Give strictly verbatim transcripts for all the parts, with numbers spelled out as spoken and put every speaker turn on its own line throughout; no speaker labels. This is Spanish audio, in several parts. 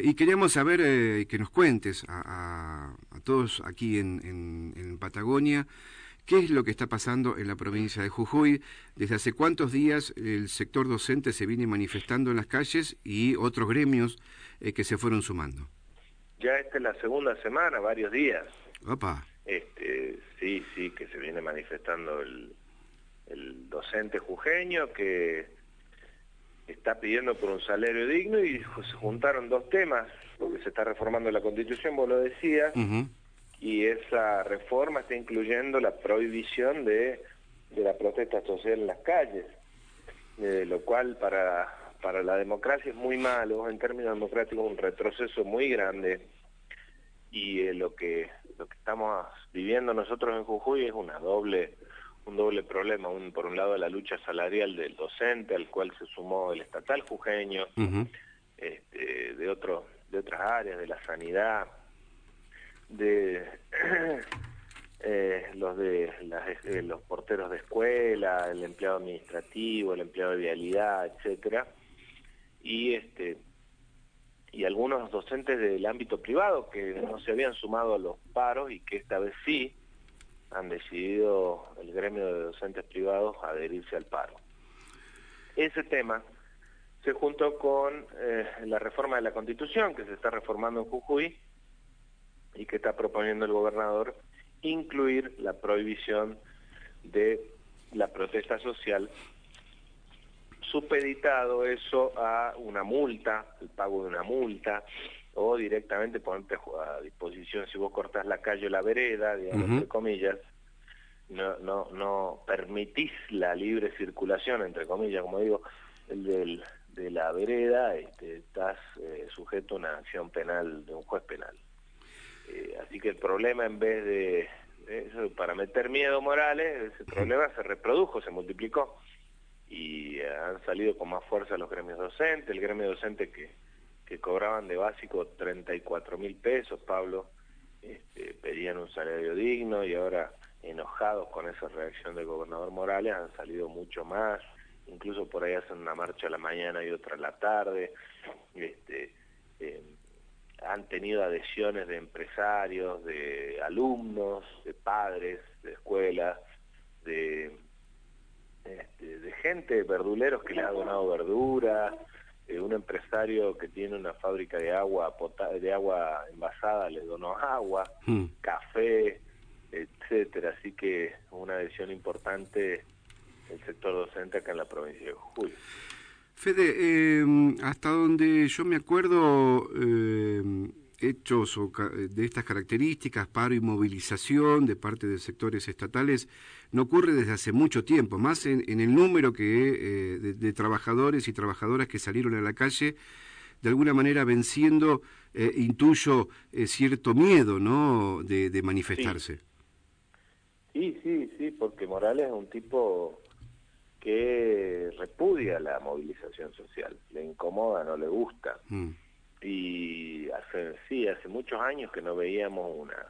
y queríamos saber, eh, que nos cuentes a, a, a todos aquí en, en, en Patagonia, qué es lo que está pasando en la provincia de Jujuy, desde hace cuántos días el sector docente se viene manifestando en las calles y otros gremios eh, que se fueron sumando.
Ya esta es la segunda semana, varios días.
Opa.
Este, sí, sí, que se viene manifestando el, el docente jujeño que está pidiendo por un salario digno y se juntaron dos temas, porque se está reformando la Constitución, vos lo decías,
Uh-huh.
y esa reforma está incluyendo la prohibición de, de la protesta social en las calles, eh, lo cual para, para la democracia es muy malo, en términos democráticos un retroceso muy grande, y eh, lo que lo que estamos viviendo nosotros en Jujuy es una doble un doble problema, un, por un lado la lucha salarial del docente, al cual se sumó el estatal jujeño,
Uh-huh.
este, de otro, de otras áreas, de la sanidad, de eh, los de las, eh, los porteros de escuela, el empleado administrativo, el empleado de vialidad, etcétera, y este y algunos docentes del ámbito privado que no se habían sumado a los paros y que esta vez sí han decidido el gremio de docentes privados adherirse al paro. Ese tema se juntó con eh, la reforma de la Constitución que se está reformando en Jujuy y que está proponiendo el gobernador incluir la prohibición de la protesta social, supeditado eso a una multa, el pago de una multa, o directamente ponerte a disposición, si vos cortás la calle o la vereda, digamos,
Uh-huh.
entre comillas, no, no, no permitís la libre circulación, entre comillas, como digo, el del, de la vereda, este, estás eh, sujeto a una acción penal de un juez penal. Eh, así que el problema, en vez de, de eso, para meter miedo Morales, ese problema se reprodujo, se multiplicó, y eh, han salido con más fuerza los gremios docentes, el gremio docente que, que cobraban de básico treinta y cuatro mil pesos, Pablo, este, pedían un salario digno, y ahora, enojados con esa reacción del gobernador Morales, han salido mucho más, incluso por ahí hacen una marcha a la mañana y otra a la tarde, este, eh, han tenido adhesiones de empresarios, de alumnos, de padres, de escuelas, de, este, de gente, verduleros que les ha donado verdura, eh, un empresario que tiene una fábrica de agua de agua envasada les donó agua,
Uh-huh.
café, etcétera. Así que una adhesión importante del sector docente acá en la provincia de Jujuy.
Fede, eh, hasta donde yo me acuerdo, eh, hechos o ca- de estas características, paro y movilización de parte de sectores estatales, no ocurre desde hace mucho tiempo, más en, en el número que eh, de, de trabajadores y trabajadoras que salieron a la calle, de alguna manera venciendo, eh, intuyo, eh, cierto miedo, ¿no?, de, de manifestarse.
Sí, sí, sí, porque Morales es un tipo que repudia la movilización social, le incomoda, no le gusta.
Mm.
Y hace, sí, hace muchos años que no veíamos una,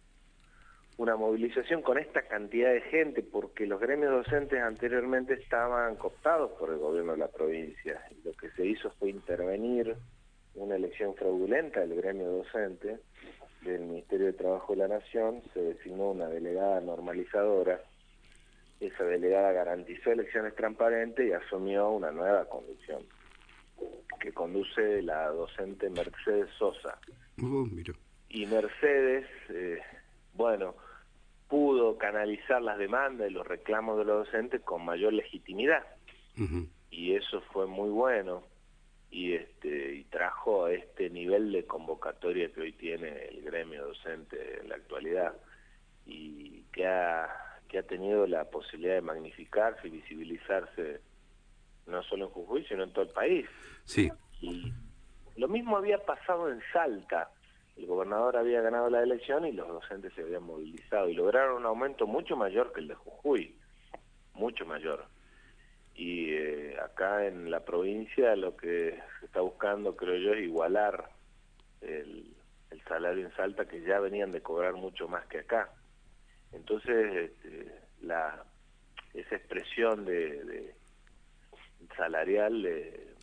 una movilización con esta cantidad de gente, porque los gremios docentes anteriormente estaban cooptados por el gobierno de la provincia. Y lo que se hizo fue intervenir una elección fraudulenta del gremio docente del Ministerio de Trabajo de la Nación, se designó una delegada normalizadora. Esa delegada garantizó elecciones transparentes y asumió una nueva conducción que conduce la docente Mercedes Sosa.
Oh, mira.
Y Mercedes, eh, bueno, pudo canalizar las demandas y los reclamos de los docentes con mayor legitimidad.
Uh-huh.
Y eso fue muy bueno, y este y trajo a este nivel de convocatoria que hoy tiene el gremio docente en la actualidad, y que ha que ha tenido la posibilidad de magnificarse y visibilizarse no solo en Jujuy, sino en todo el país.
Sí.
Y lo mismo había pasado en Salta. El gobernador había ganado la elección y los docentes se habían movilizado y lograron un aumento mucho mayor que el de Jujuy, mucho mayor. Y eh, acá en la provincia lo que se está buscando, creo yo, es igualar el, el salario en Salta, que ya venían de cobrar mucho más que acá. Entonces, este, la, esa expresión de, de salarial eh,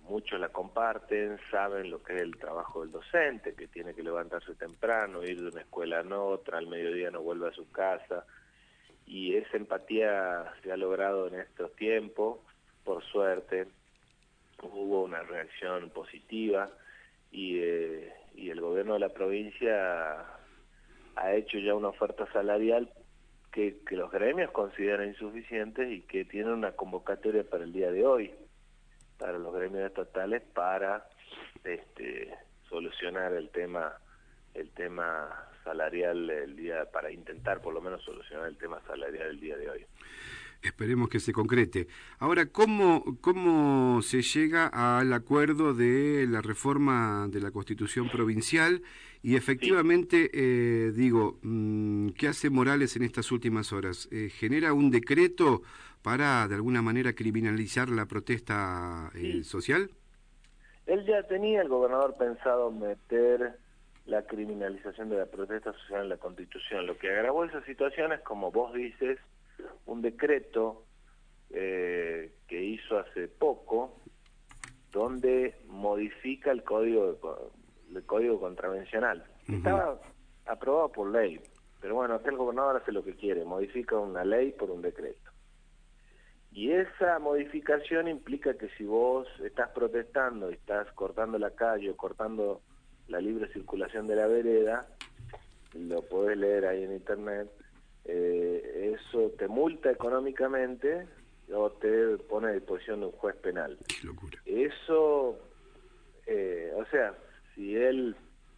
muchos la comparten, saben lo que es el trabajo del docente, que tiene que levantarse temprano, ir de una escuela a otra, al mediodía no vuelve a su casa, y esa empatía se ha logrado en estos tiempos, por suerte. Hubo una reacción positiva y, eh, y el gobierno de la provincia ha hecho ya una oferta salarial que, que los gremios consideran insuficientes y que tiene una convocatoria para el día de hoy, para los gremios estatales, para este, solucionar el tema el tema salarial el día, para intentar por lo menos solucionar el tema salarial el día de hoy.
Esperemos que se concrete. Ahora, ¿cómo, cómo se llega al acuerdo de la reforma de la Constitución provincial? Y efectivamente, sí. eh, digo, ¿qué hace Morales en estas últimas horas? Eh, ¿Genera un decreto para, de alguna manera, criminalizar la protesta eh, sí. social?
Él ya tenía, el gobernador, pensado meter la criminalización de la protesta social en la Constitución. Lo que agravó esa situación es, como vos dices, un decreto eh, que hizo hace poco, donde modifica el código el código contravencional. Uh-huh. Estaba aprobado por ley, pero bueno, acá el gobernador hace lo que quiere, modifica una ley por un decreto. Y esa modificación implica que si vos estás protestando y estás cortando la calle o cortando la libre circulación de la vereda, lo podés leer ahí en internet, eh, eso te multa económicamente o te pone a disposición de un juez penal.
Qué locura.
Eso, eh, o sea, si él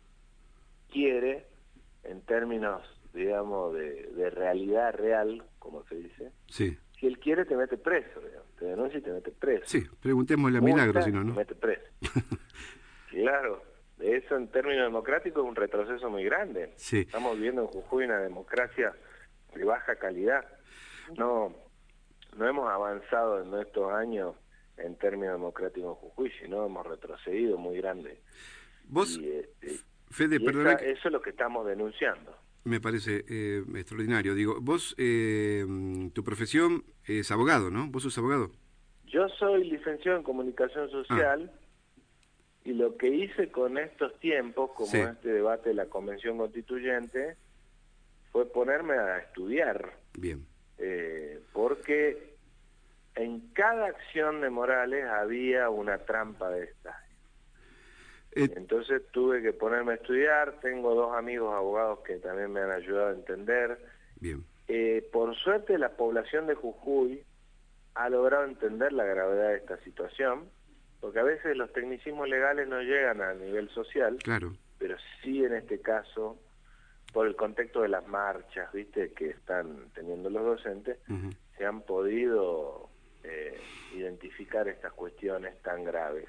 quiere, en términos, digamos, de, de realidad real, como se dice,
sí.
Si él quiere te mete preso, digamos, te denuncia y te mete preso.
Sí, preguntémosle a Milagro, si no, ¿no?
Te mete preso. Claro, eso en términos democráticos es un retroceso muy grande.
Sí.
Estamos viviendo en Jujuy una democracia de baja calidad. No, no hemos avanzado en estos años en términos democráticos en Jujuy, sino hemos retrocedido muy grande.
Vos,
y, eh,
Fede,
y
perdona
esa,
que...
eso es lo que estamos denunciando.
Me parece eh, extraordinario. Digo, vos, eh, tu profesión es abogado, ¿no? ¿Vos sos abogado?
Yo soy licenciado en Comunicación Social ah. y lo que hice con estos tiempos, como sí. este debate de la Convención Constituyente, fue ponerme a estudiar.
Bien.
Eh, porque en cada acción de Morales había una trampa de estas. Eh, Entonces tuve que ponerme a estudiar, tengo dos amigos abogados que también me han ayudado a entender.
Bien.
Eh, por suerte la población de Jujuy ha logrado entender la gravedad de esta situación, porque a veces los tecnicismos legales no llegan a nivel social,
claro.
pero sí en este caso, por el contexto de las marchas, viste, que están teniendo los docentes, uh-huh. se han podido eh, identificar estas cuestiones tan graves.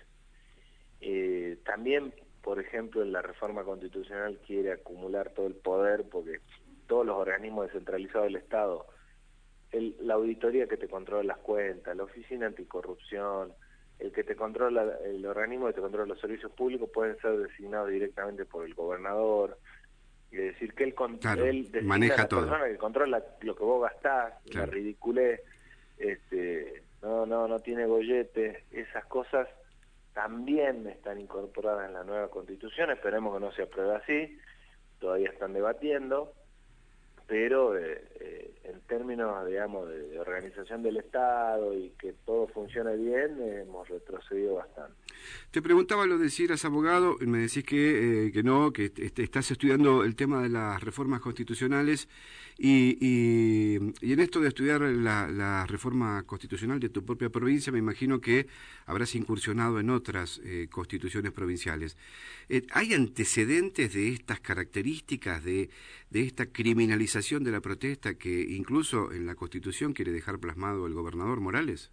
Eh, también, por ejemplo, en la reforma constitucional quiere acumular todo el poder porque todos los organismos descentralizados del Estado, el, la auditoría que te controla las cuentas, la oficina anticorrupción, el que te controla, el organismo que te controla los servicios públicos pueden ser designados directamente por el gobernador, y decir que él,
claro,
él designa
maneja
a la
todo.
persona que controla lo que vos gastás,
claro.
la ridiculez, este, no, no, no tiene gollete, esas cosas también están incorporadas en la nueva Constitución, esperemos que no se apruebe así, todavía están debatiendo, pero eh, eh, en términos, digamos, de, de organización del Estado y que todo funcione bien, eh, hemos retrocedido bastante.
Te preguntaba lo de si eras abogado, me decís que, eh, que no, que est estás estudiando el tema de las reformas constitucionales y, y, y en esto de estudiar la, la reforma constitucional de tu propia provincia, me imagino que habrás incursionado en otras eh, constituciones provinciales. Eh, ¿Hay antecedentes de estas características, de, de esta criminalización de la protesta que incluso en la Constitución quiere dejar plasmado el gobernador Morales?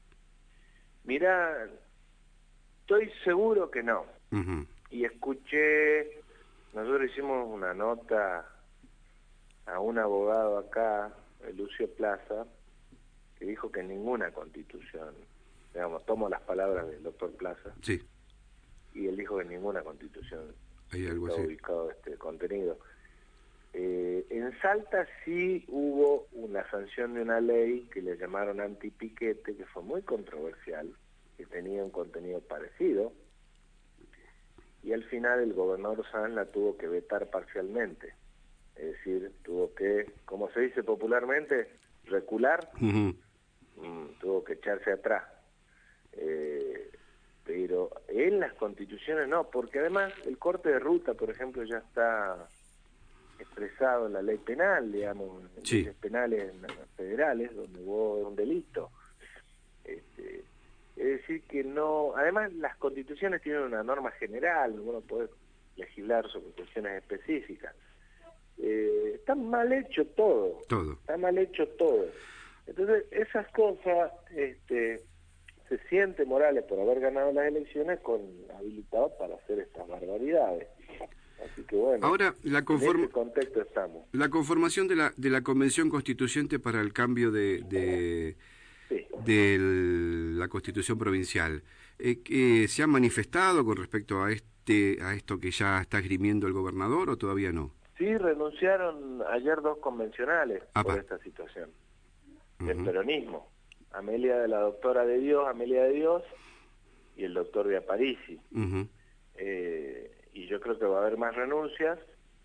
Mira, estoy seguro que no.
Uh-huh.
Y escuché, nosotros hicimos una nota a un abogado acá, Lucio Plaza, que dijo que ninguna constitución, digamos, tomo las palabras del doctor Plaza,
sí.
y él dijo que ninguna constitución
hay algo
está
así.
ubicado este contenido. Eh, en Salta sí hubo una sanción de una ley que le llamaron antipiquete, que fue muy controversial, que tenía un contenido parecido, y al final el gobernador Sanz la tuvo que vetar parcialmente. Es decir, tuvo que, como se dice popularmente, recular, uh-huh. mmm, tuvo que echarse atrás. Eh, pero en las constituciones no, porque además el corte de ruta, por ejemplo, ya está expresado en la ley penal, digamos, en
sí.
leyes penales federales, donde hubo un delito. Este, es decir que no, además las constituciones tienen una norma general, uno puede legislar sobre cuestiones específicas. Eh, está mal hecho todo,
todo,
está mal hecho todo. Entonces esas cosas, este, se siente Morales por haber ganado las elecciones con habilitado para hacer estas barbaridades. Así que bueno,
ahora la conform...
en ese contexto estamos.
La conformación de la de la Convención Constituyente para el cambio de, de, sí. de la Constitución provincial, eh, eh, ¿se ha manifestado con respecto a este a esto que ya está esgrimiendo el gobernador o todavía no?
Sí, renunciaron ayer dos convencionales
Apa.
por esta situación, del uh-huh. peronismo. Amelia de la doctora de Dios, Amelia de Dios, y el doctor de Aparici. Uh-huh. Eh, y yo creo que va a haber más renuncias.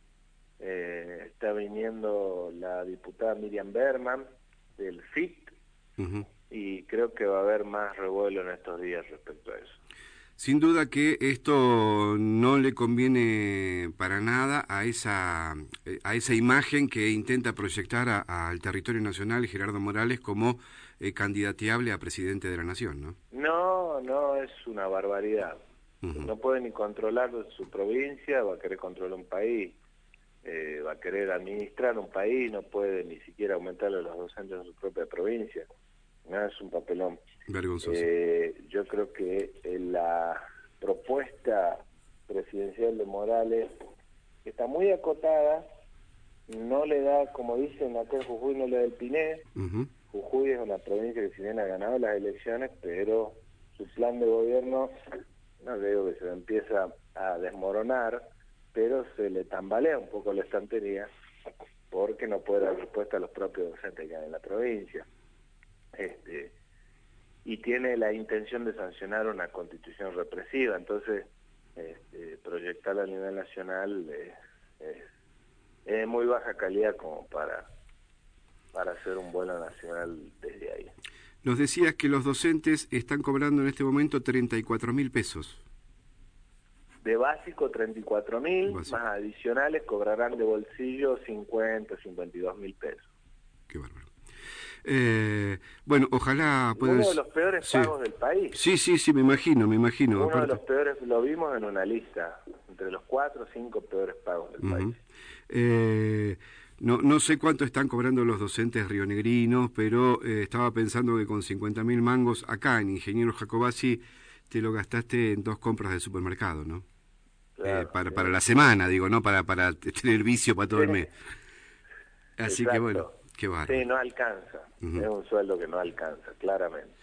Eh, está viniendo la diputada Miriam Berman del F I T, uh-huh. y creo que va a haber más revuelo en estos días respecto a eso.
Sin duda que esto no le conviene para nada a esa a esa imagen que intenta proyectar a, a, al territorio nacional Gerardo Morales como eh, candidateable a presidente de la nación, ¿no?
No, no, es una barbaridad. Uh-huh. No puede ni controlar su provincia, va a querer controlar un país, eh, va a querer administrar un país, no puede ni siquiera aumentarle a los docentes en su propia provincia. No, es un papelón.
Vergonzoso.
Eh, yo creo que la propuesta presidencial de Morales está muy acotada, no le da, como dicen acá en Jujuy, no le da el piné. Uh-huh. Jujuy es una provincia que si bien ha ganado las elecciones, pero su plan de gobierno, no digo que se empieza a desmoronar, pero se le tambalea un poco la estantería porque no puede dar respuesta a los propios docentes que hay en la provincia. Este, y tiene la intención de sancionar una constitución represiva, entonces este, proyectarla a nivel nacional es, es, es de muy baja calidad como para, para hacer un vuelo nacional desde ahí.
Nos decías que los docentes están cobrando en este momento treinta y cuatro mil pesos.
De básico treinta y cuatro mil, más adicionales cobrarán de bolsillo cincuenta, cincuenta y dos mil pesos.
Qué bárbaro. Eh, bueno, ojalá puedas...
Uno de los peores
sí.
pagos del país.
Sí, sí, sí, me imagino, me imagino.
Uno
aparte...
de los peores, lo vimos en una lista, entre los cuatro o cinco peores pagos del uh-huh. país.
Eh, no, no sé cuánto están cobrando los docentes rionegrinos, pero eh, estaba pensando que con cincuenta mil mangos acá en Ingeniero Jacobacci te lo gastaste en dos compras de supermercado, ¿no?
Claro,
eh, para,
sí.
para la semana, digo, ¿no? Para, para tener vicio para todo sí. el mes. Así
Exacto.
que bueno, qué bárbaro.
Sí, no alcanza. Uh-huh. Es un sueldo que no alcanza, claramente.